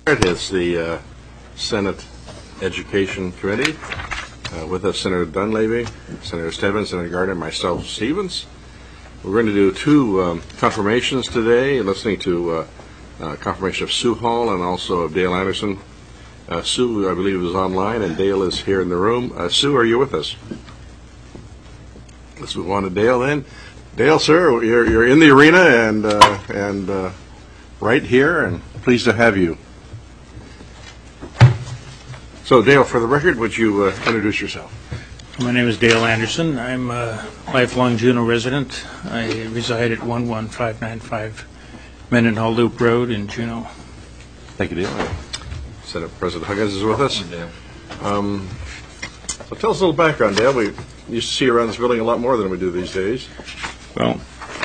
It's the Senate Education Committee. With us, Senator Dunleavy, Senator Stebbins, Senator Gardner, myself, Stevens. We're going to do two confirmations today, listening to confirmation of Sue Hall and also of Dale Anderson. Sue, I believe, is online, and Dale is here in the room. Sue, are you with us? Let's move on to Dale then. Dale, sir, you're in the arena and right here, and pleased to have you. So, Dale, for the record, would you introduce yourself? My name is Dale Anderson. I'm a lifelong Juneau resident. I reside at 11595 Mendenhall Loop Road in Juneau. Thank you, Dale. Senate President Huggins is with us. Dale. So tell us a little background, Dale. We used to see you around this building a lot more than we do these days. Well,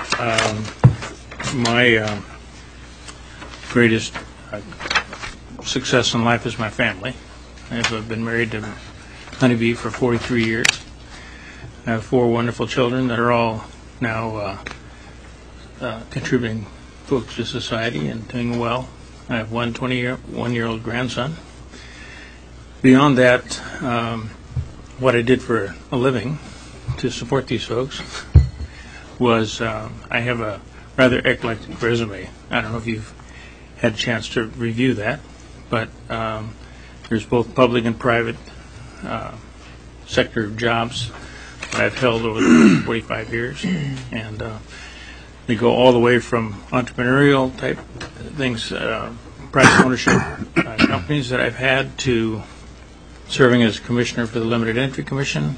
my greatest success in life is my family. I've been married to Honeybee for 43 years. I have 4 wonderful children that are all now contributing folks to society and doing well. I have one 21-year-old grandson. Beyond that, what I did for a living to support these folks was I have a rather eclectic resume. I don't know if you've had a chance to review that, but there's both public and private sector jobs that I've held over the 45 years, and they go all the way from entrepreneurial type things, private ownership companies that I've had, to serving as commissioner for the Limited Entry Commission.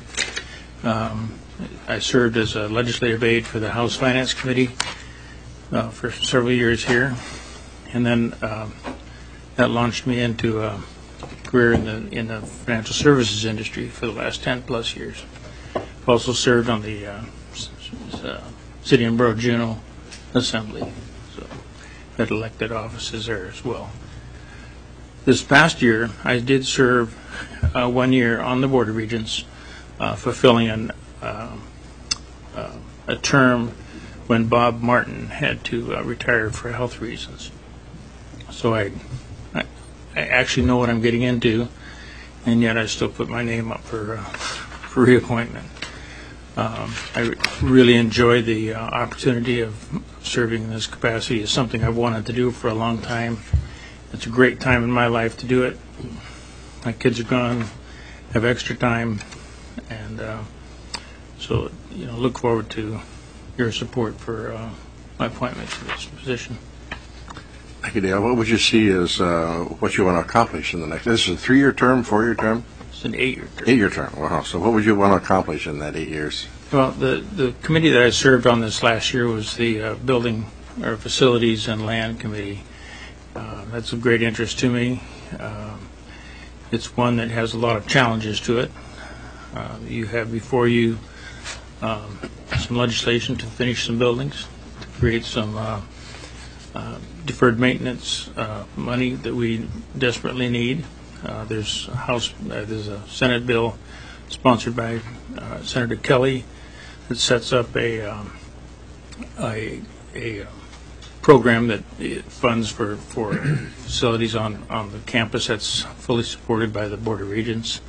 I served as a legislative aide for the House Finance Committee for several years here, and then that launched me into a career in the financial services industry for the last 10 plus years. I've also served on the City and Borough Juneau Assembly, so had elected offices there as well. This past year, I did serve 1 year on the Board of Regents, fulfilling a term when Bob Martin had to retire for health reasons. So I actually know what I'm getting into, and yet I still put my name up for reappointment. I really enjoy the opportunity of serving in this capacity. It's something I've wanted to do for a long time. It's a great time in my life to do it. My kids are gone, have extra time, and so look forward to your support for my appointment to this position. Thank you, Dale. What would you see as what you want to accomplish in the next? This is a 3-year term, 4-year term? It's an 8-year term. 8-year term. Wow. So what would you want to accomplish in that 8 years? Well, the committee that I served on this last year was the Building or Facilities and Land Committee. That's of great interest to me. It's one that has a lot of challenges to it. You have before you some legislation to finish some buildings, to create some deferred maintenance money that we desperately need. There's a Senate bill sponsored by Senator Kelly that sets up a program that funds for facilities on the campus that's fully supported by the Board of Regents.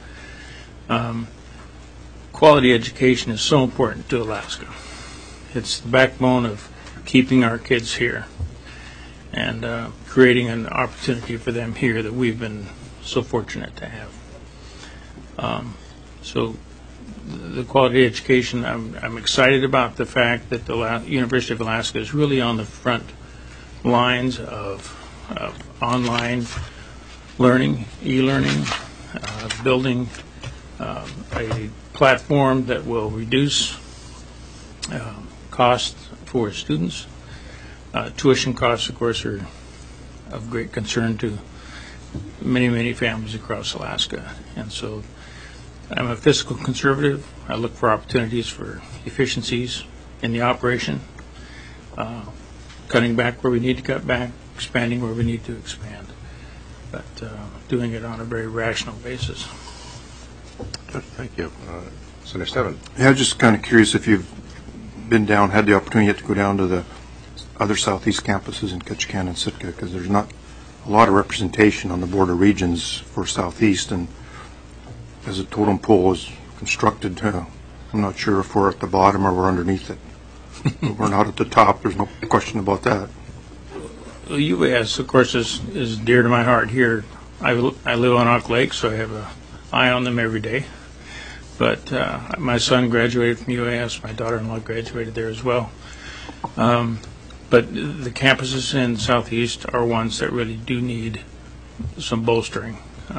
Quality education is so important to Alaska. It's the backbone of keeping our kids here and creating an opportunity for them here that we've been so fortunate to have. So the quality education, I'm excited about the fact that the University of Alaska is really on the front lines of online learning, e-learning, building a platform that will reduce costs for students. Tuition costs, of course, are of great concern to many, many families across Alaska. And so I'm a fiscal conservative. I look for opportunities for efficiencies in the operation, cutting back where we need to cut back, expanding where we need to expand, but doing it on a very rational basis. Good, thank you. Senator Stebbins. Yeah, I'm just kind of curious if you've had the opportunity yet to go down to the other southeast campuses in Ketchikan and Sitka, because there's not a lot of representation on the Board of Regents for Southeast, and as the totem pole is constructed, I'm not sure if we're at the bottom or we're underneath it. We're not at the top, there's no question about that. Well, UAS, of course, is dear to my heart here. I live on Ock Lake, so I have an eye on them every day. But my son graduated from UAS. My daughter-in-law graduated there as well. But the campuses in Southeast are ones that really do need some bolstering.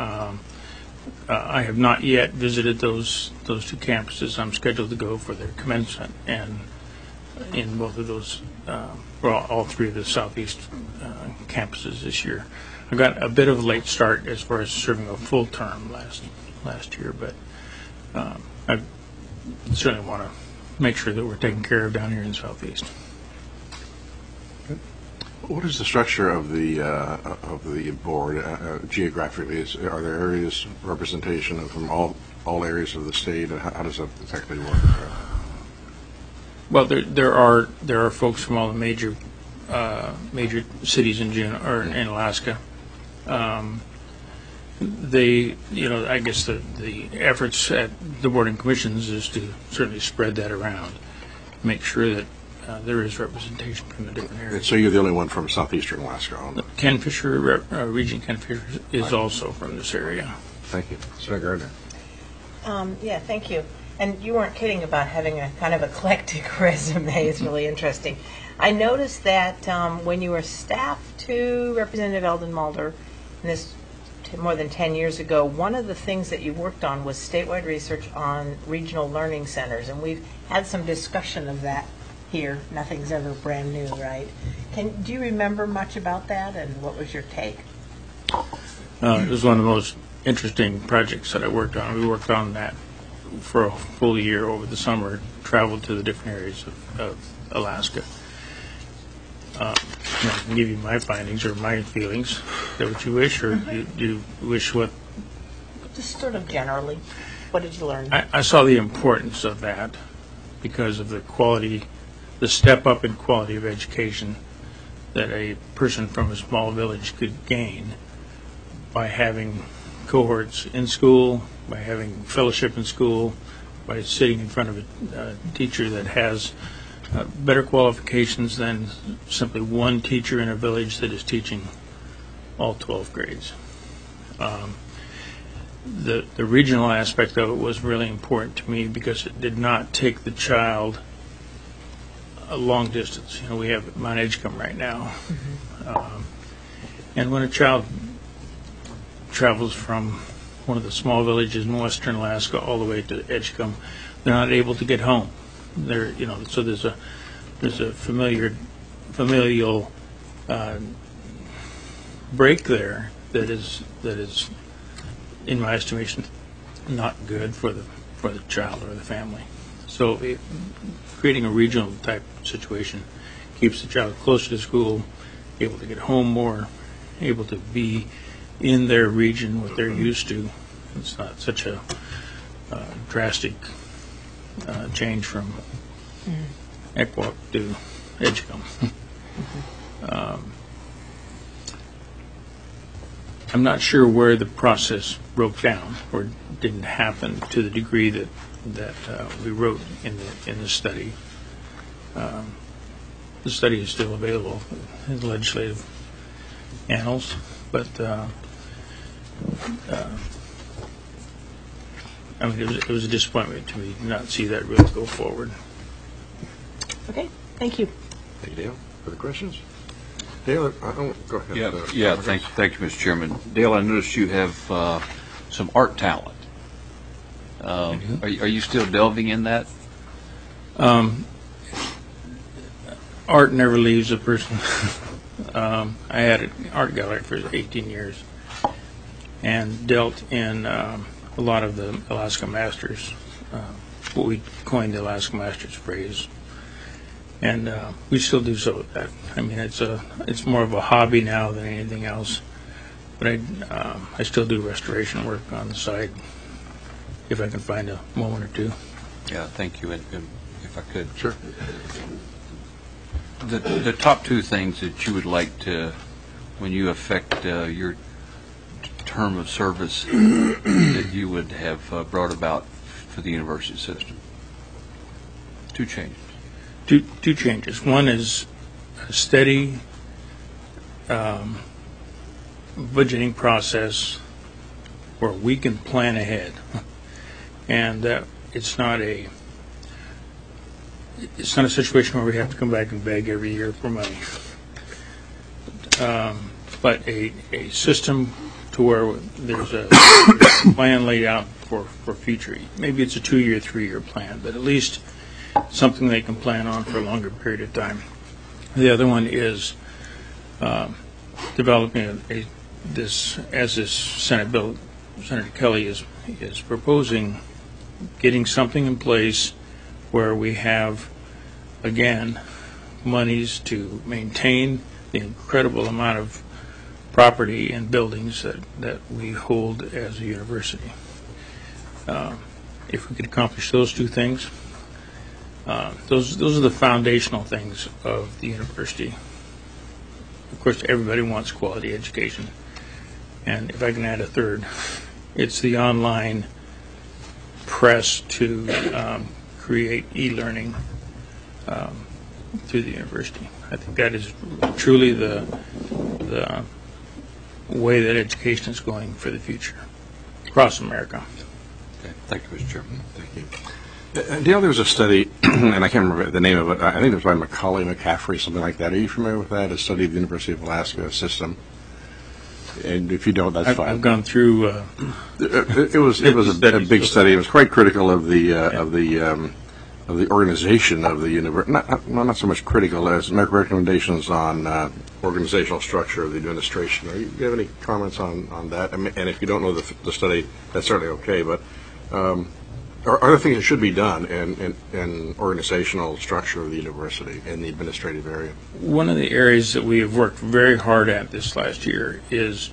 I have not yet visited those two campuses. I'm scheduled to go for their commencement, and in both of those, all three of the Southeast campuses this year. I got a bit of a late start as far as serving a full term last year, but I certainly want to make sure that we're taken care of down here in Southeast. What is the structure of the board geographically? Are there areas representation from all areas of the state? How does that exactly work? Well, there are folks from all the major cities in Alaska. I guess the efforts at the board and commissions is to certainly spread that around, make sure that there is representation from the different areas. So you're the only one from southeastern Alaska. Ken Fisher, Regent Ken Fisher, is also from this area. Thank you. Senator Gardner. Yeah, thank you. And you weren't kidding about having a kind of eclectic resume. It's really interesting. I noticed that when you were staff to Representative Eldon Mulder, and this more than 10 years ago, one of the things that you worked on was statewide research on regional learning centers, and we've had some discussion of that here. Nothing's ever brand new, right? Do you remember much about that, and what was your take? It was one of the most interesting projects that I worked on. We worked on that for a full year over the summer, traveled to the different areas of Alaska. I can give you my findings or my feelings. Is that what you wish, or do you wish what? Just sort of generally. What did you learn? I saw the importance of that because of the quality, the step up in quality of education that a person from a small village could gain by having cohorts in school, by having fellowship in school, by sitting in front of a teacher that has better qualifications than simply one teacher in a village that is teaching all 12 grades. The regional aspect of it was really important to me because it did not take the child a long distance. We have Mount Edgecombe right now. And when a child travels from one of the small villages in western Alaska all the way to Edgecombe, they're not able to get home. So there's a familial break there that is, in my estimation, not good for the child or the family. So creating a regional type situation keeps the child closer to school, able to get home more, able to be in their region, what they're used to. It's not such a drastic change from Equok to Edgecombe. I'm not sure where the process broke down or didn't happen to the degree that we wrote in the study. The study is still available in the legislative annals, but it was a disappointment to me to not see that really go forward. Okay, thank you. Thank you, Dale. Further questions? Dale, go ahead. Thank you, Mr. Chairman. Dale, I noticed you have some art talent. Are you still delving in that? Art never leaves a person. I had an art gallery for 18 years and dealt in a lot of the Alaska Masters, what we coined the Alaska Masters phrase. And we still do so with that. I mean, it's more of a hobby now than anything else. But I still do restoration work on the side if I can find a moment or two. Yeah, thank you. And if I could. Sure. The top two things that you would like to when you affect your term of service that you would have brought about for the university system? Two changes. Two changes. One is a steady budgeting process where we can plan ahead, and it's not a situation where we have to come back and beg every year for money, but a system to where there's a plan laid out for future. Maybe it's a 2-year, 3-year plan, but at least something they can plan on for a longer period of time. The other one is developing this Senate bill, Senator Kelly is proposing, getting something in place where we have, again, monies to maintain the incredible amount of property and buildings that we hold as a university. If we could accomplish those two things, those are the foundational things of the university. Of course, everybody wants quality education. And if I can add a third, it's the online press to create e-learning through the university. I think that is truly the way that education is going for the future across America. Okay. Thank you, Mr. Chairman. Thank you. Dale, there was a study, and I can't remember the name of it. I think it was by Macaulay McCaffrey, something like that. Are you familiar with that? A study of the University of Alaska system. And if you don't, that's fine. I've gone through. It was a big study. It was quite critical of the organization of the university. Not so much critical as make recommendations on organizational structure of the administration. Do you have any comments on that? I mean, and if you don't know the study, that's certainly okay. But are there things that should be done in organizational structure of the university in the administrative area? One of the areas that we have worked very hard at this last year is,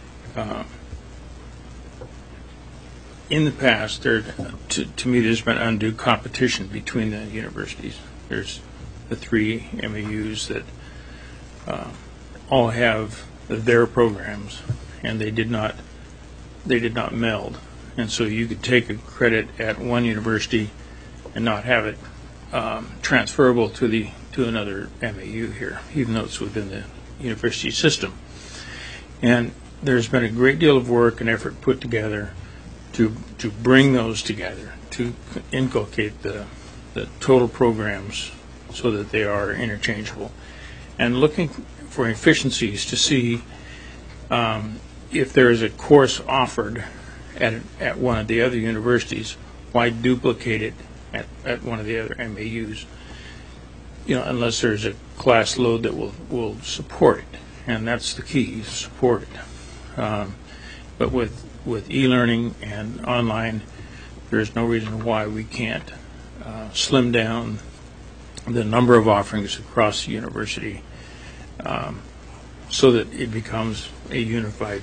in the past, to me, there's been undue competition between the universities. There's the 3 MAUs that all have their programs, and they did not meld. And so you could take a credit at one university and not have it transferable to another MAU here, even though it's within the university system. And there's been a great deal of work and effort put together to bring those together, to inculcate the total programs so that they are interchangeable, and looking for efficiencies to see if there is a course offered at one of the other universities, why duplicate it at one of the other MAUs? Unless there's a class load that will support it, and that's the key: support it. But with e-learning and online, there's no reason why we can't slim down the number of offerings across the university so that it becomes a unified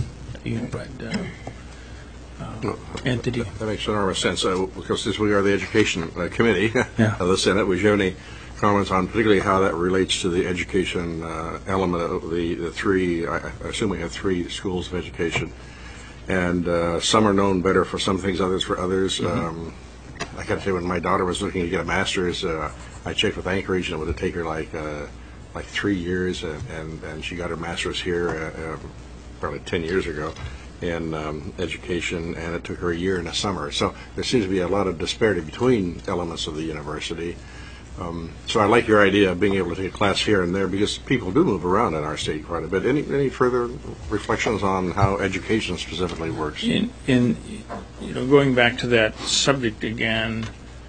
entity. That makes enormous sense, because since we are the education committee Yeah. of the Senate, would you have any comments on particularly how that relates to the education element of the 3, I assume we have 3 schools of education, and some are known better for some things, others for others. I got to say, when my daughter was looking to get a master's, I checked with Anchorage, and it would take her like 3 years, and she got her master's here probably 10 years ago in education, and it took her a year and a summer. So there seems to be a lot of disparity between elements of the university. So I like your idea of being able to take a class here and there, because people do move around in our state quite a bit. Any further reflections on how education specifically works? In going back to that subject again,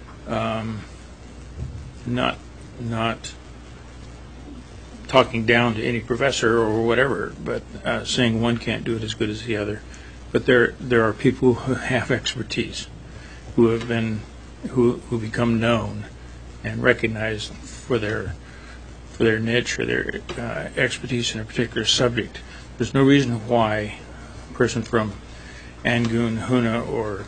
not talking down to any professor or whatever, but saying one can't do it as good as the other. But there are people who have expertise, who become known and recognized for their niche or their expertise in a particular subject. There's no reason why a person from Angoon, Hoonah, or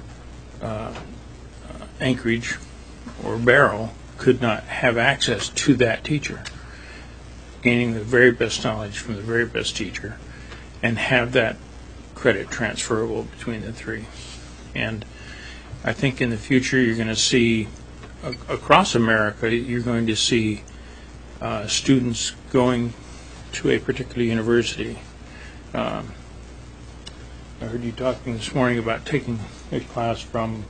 Anchorage or Barrow could not have access to that teacher. gaining the very best knowledge from the very best teacher, and have that credit transferable between the three. And I think in the future you're going to see, across America, you're going to see students going to a particular university. I heard you talking this morning about taking a class from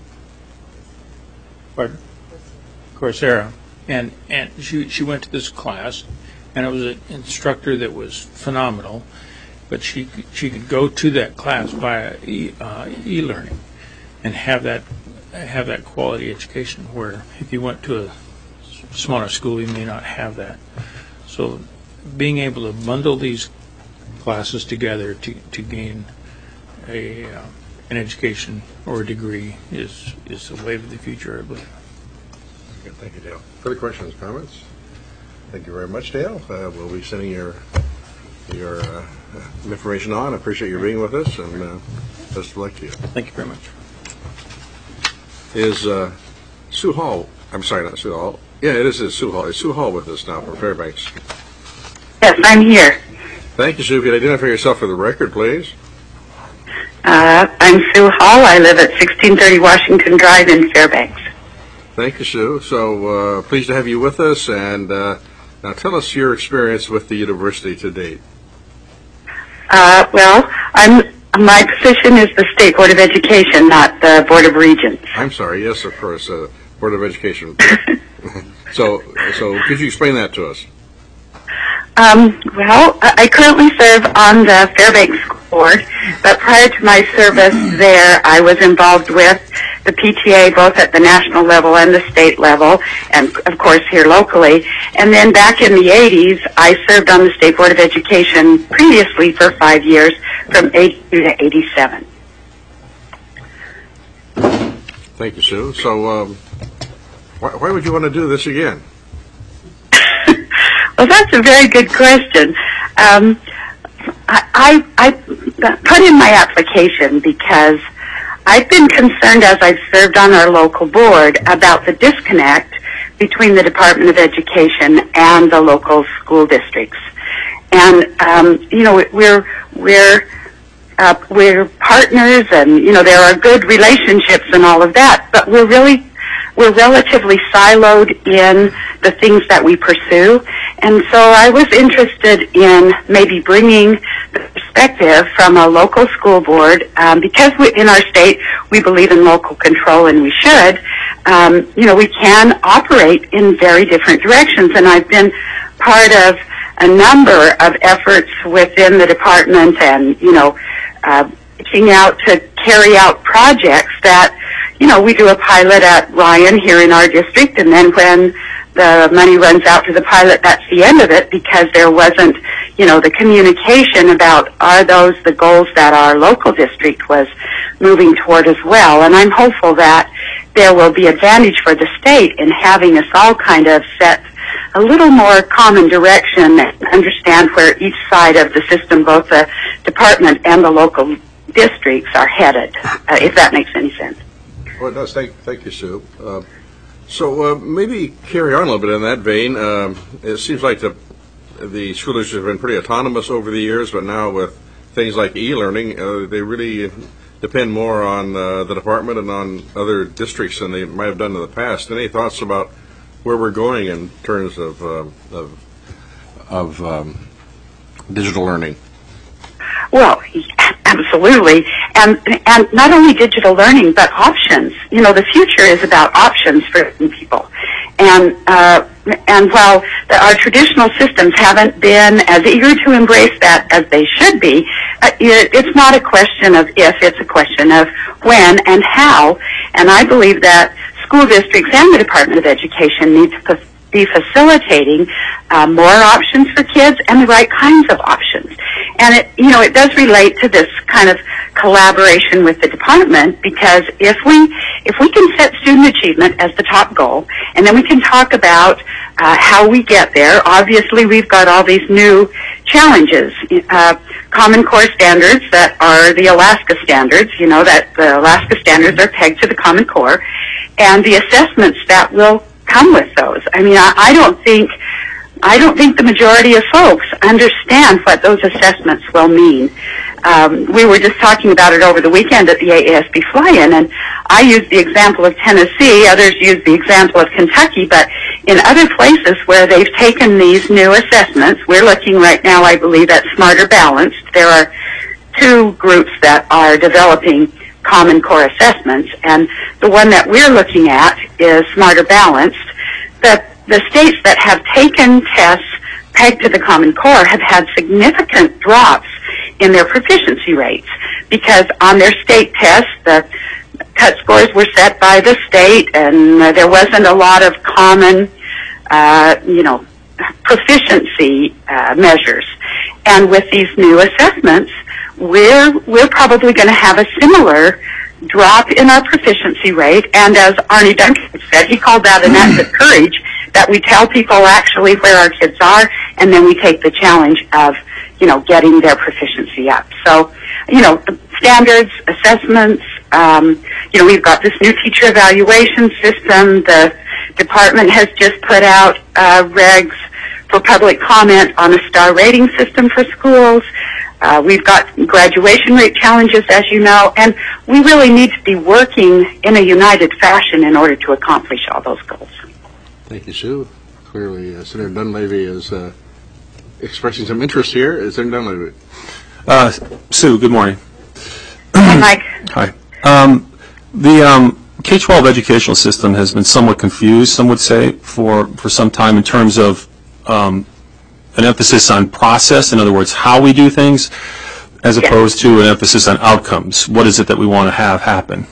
Coursera, and she went to this class, and it was an instructor that was phenomenal, but she could go to that class via e-learning and have that quality education, where if you went to a smaller school you may not have that. So being able to bundle these classes together to gain an education or a degree is the way of the future, I believe. Okay, thank you, Dale. Further questions, comments? Thank you very much, Dale. We'll be sending your information on. I appreciate your being with us, and best of luck to you. Thank you very much. Is Sue Hall, I'm sorry, not Sue Hall. Yeah, it is Sue Hall. Is Sue Hall with us now from Fairbanks? Yes, I'm here. Thank you, Sue. If you'd identify yourself for the record, please. I'm Sue Hall. I live at 1630 Washington Drive in Fairbanks. Thank you, Sue. So pleased to have you with us, and now tell us your experience with the university to date. Well, my position is the State Board of Education, not the Board of Regents. I'm sorry. Yes, of course, Board of Education. So could you explain that to us? Well, I currently serve on the Fairbanks School Board, but prior to my service there, I was involved with the PTA both at the national level and the state level, and of course here locally. And then back in the 80s, I served on the State Board of Education previously for 5 years, from 82 to 87. Thank you, Sue. So why would you want to do this again? Well, that's a very good question. I put in my application because I've been concerned as I've served on our local board about the disconnect between the Department of Education and the local school districts. And, we're partners, and, there are good relationships and all of that, but we're relatively siloed in the things that we pursue. And so I was interested in maybe bringing the perspective from a local school board, because in our state we believe in local control, and we should. We can operate in very different directions, and I've been part of a number of efforts within the department, and reaching out to carry out projects that, we do a pilot at Ryan here in our district, and then when the money runs out to the pilot, that's the end of it, because there wasn't, the communication about are those the goals that our local district was moving toward as well. And I'm hopeful that there will be advantage for the state in having us all kind of set a little more common direction and understand where each side of the system, both the department and the local districts, are headed, if that makes any sense. Well, it does. Thank you, Sue. So maybe carry on a little bit in that vein. It seems like the school districts have been pretty autonomous over the years, but now with things like e-learning, they really depend more on the department and on other districts than they might have done in the past. Any thoughts about where we're going in terms of digital learning? Well, absolutely. And not only digital learning, but options. The future is about options for people. And while our traditional systems haven't been as eager to embrace that as they should be, it's not a question of if, it's a question of when and how. And I believe that school districts and the Department of Education need to be facilitating more options for kids and the right kinds of options. And it does relate to this kind of collaboration with the department, because if we can set student achievement as the top goal, and then we can talk about how we get there. Obviously, we've got all these new challenges, Common Core standards that are the Alaska standards, that the Alaska standards are pegged to the Common Core, and the assessments that will come with those. I mean, I don't think I don't think the majority of folks understand what those assessments will mean. We were just talking about it over the weekend at the AASB Fly-In, and I used the example of Tennessee, others used the example of Kentucky, but in other places where they've taken these new assessments, we're looking right now, I believe, at Smarter Balanced. There are two groups that are developing Common Core assessments, and the one that we're looking at is Smarter Balanced. The states that have taken tests pegged to the Common Core have had significant drops in their proficiency rates, because on their state tests, the cut scores were set by the state, and there wasn't a lot of common, proficiency measures. And with these new assessments, we're probably going to have a similar drop in our proficiency rate. And as Arnie Duncan said, he called that an act of courage, that we tell people actually where our kids are, and then we take the challenge of, getting their proficiency up. So, the standards, assessments, we've got this new teacher evaluation system. The department has just put out regs for public comment on a star rating system for schools. We've got graduation rate challenges, as you know, and we really need to be working in a united fashion in order to accomplish all those goals. Thank you, Sue. Clearly, Senator Dunleavy is expressing some interest here. Senator Dunleavy. Sue, good morning. Hi, Mike. Hi. The K-12 educational system has been somewhat confused, some would say, for some time in terms of an emphasis on process, in other words, how we do things, as opposed to an emphasis on outcomes. What is it that we want to have happen?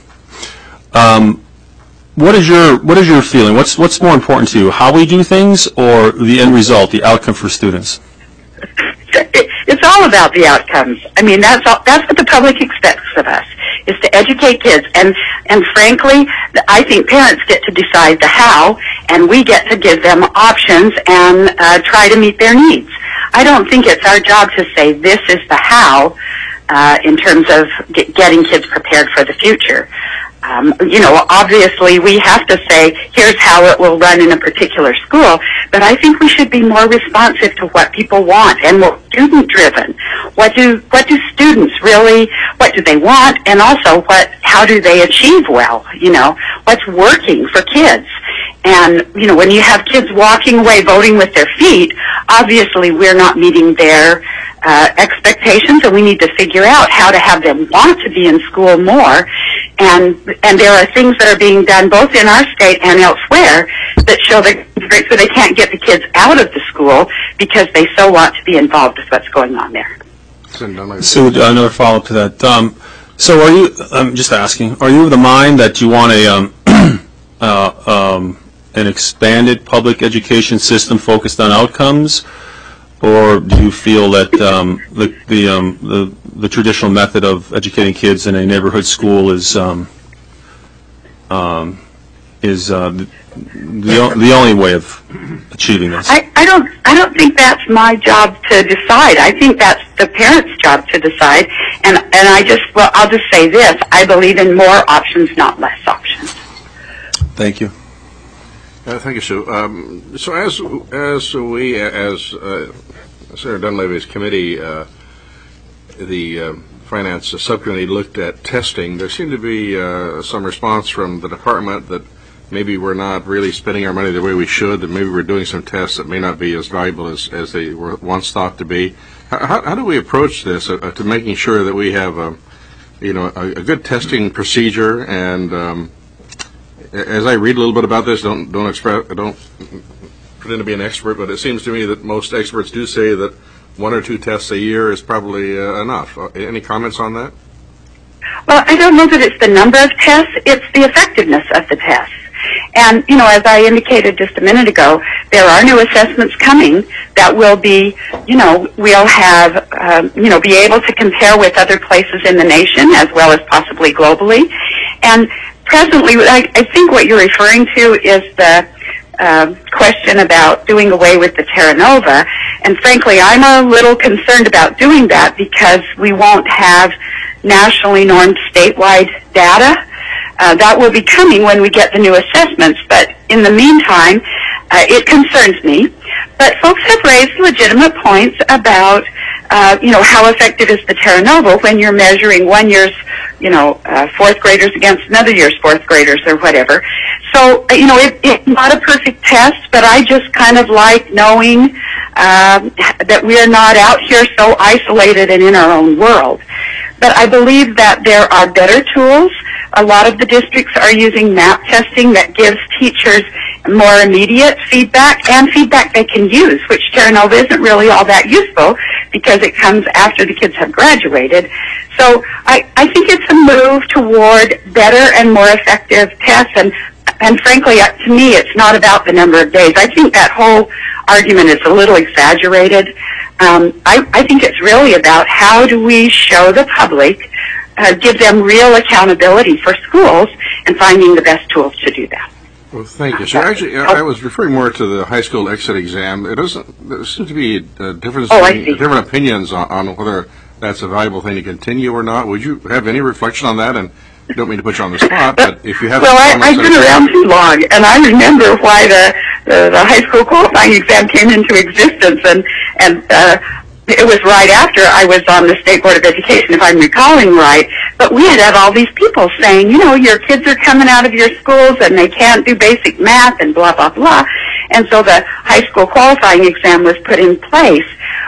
What is your feeling? What's more important to you, how we do things or the end result, the outcome for students? It's all about the outcomes. I mean, that's what the public expects of us, is to educate kids. And frankly, I think parents get to decide the how, and we get to give them options and try to meet their needs. I don't think it's our job to say this is the how in terms of getting kids prepared for the future. Obviously we have to say, here's how it will run in a particular school, but I think we should be more responsive to what people want and more student-driven. What do students really, what do they want, and also how do they achieve well, what's working for kids. And, when you have kids walking away voting with their feet, obviously we're not meeting their expectations, and we need to figure out how to have them want to be in school more. And there are things that are being done both in our state and elsewhere that show that so they can't get the kids out of the school because they so want to be involved with what's going on there. So another follow-up to that. So are you, I'm just asking, are you of the mind that you want an expanded public education system focused on outcomes, or do you feel that the traditional method of educating kids in a neighborhood school is the only way of achieving this? I don't think that's my job to decide. I think that's the parents' job to decide. And I'll just say this: I believe in more options, not less options. Thank you. Thank you, Sue. So as Senator Dunleavy's committee, the Finance Subcommittee looked at testing, there seemed to be some response from the department that maybe we're not really spending our money the way we should, that maybe we're doing some tests that may not be as valuable as they were once thought to be. How do we approach this to making sure that we have a good testing procedure? And as I read a little bit about this, don't pretend to be an expert, but it seems to me that most experts do say that 1 or 2 tests a year is probably enough. Any comments on that? Well, I don't know that it's the number of tests, it's the effectiveness of the tests. And, as I indicated just a minute ago, there are new assessments coming that will be, we'll have, be able to compare with other places in the nation as well as possibly globally. And presently, I think what you're referring to is the question about doing away with the Terra Nova. And frankly, I'm a little concerned about doing that because we won't have nationally normed statewide data. That will be coming when we get the new assessments. But in the meantime, it concerns me. But folks have raised legitimate points about, how effective is the Terra Nova when you're measuring one year's, fourth graders against another year's fourth graders or whatever. So, it's not a perfect test, but I just kind of like knowing that we are not out here so isolated and in our own world. But I believe that there are better tools. A lot of the districts are using map testing that gives teachers more immediate feedback and feedback they can use, which Terra Nova isn't really all that useful because it comes after the kids have graduated. So I think it's a move toward better and more effective tests, and frankly, to me, it's not about the number of days. I think that whole argument is a little exaggerated. I think it's really about how do we show the public, give them real accountability for schools, and finding the best tools to do that. Well, thank you. So actually, I was referring more to the high school exit exam. There seems to be different opinions on whether that's a valuable thing to continue or not. Would you have any reflection on that? And I don't mean to put you on the spot, but if you have... Well, I've been around too long, and I remember why the high school qualifying exam came into existence, and it was right after I was on the State Board of Education, if I'm recalling right. But we had all these people saying, your kids are coming out of your schools and they can't do basic math and blah, blah, blah. And so the high school qualifying exam was put in place.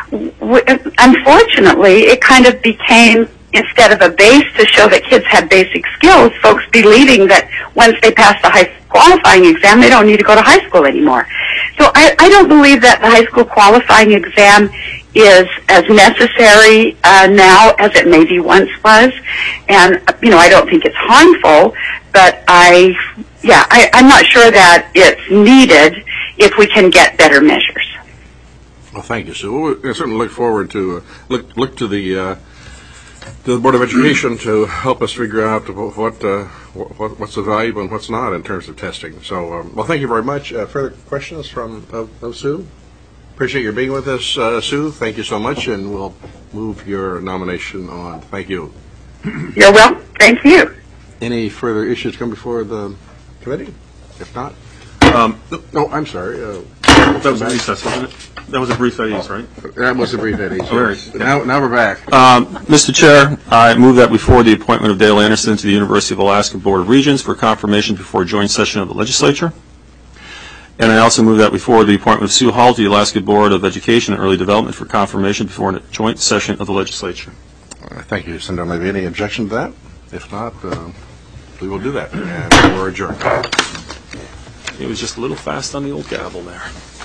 Unfortunately, it kind of became, instead of a base to show that kids had basic skills, folks believing that once they pass the high school qualifying exam, they don't need to go to high school anymore. So I don't believe that the high school qualifying exam is as necessary now as it maybe once was. And, I don't think it's harmful, but I'm not sure that it's needed if we can get better measures. Well, thank you, Sue. We certainly look forward to look to the Board of Education to help us figure out what's valuable and what's not in terms of testing. So, well, thank you very much. Further questions of Sue? Appreciate your being with us, Sue. Thank you so much, and we'll move your nomination on. Thank you. You're welcome. Thank you. Any further issues come before the committee? If not, no, I'm sorry. That was a recess, wasn't it? That was a brief Eddie's, right? That was a brief Eddie's. Yes. Now we're back. Mr. Chair, I move that we forward the appointment of Dale Anderson to the University of Alaska Board of Regents for confirmation before a joint session of the legislature. And I also move that we forward the appointment of Sue Hall to the Alaska Board of Education and Early Development for confirmation before a joint session of the legislature. Thank you, Senator Levy. Any objection to that? If not, we will do that. And we're adjourned. It was just a little fast on the old gavel there.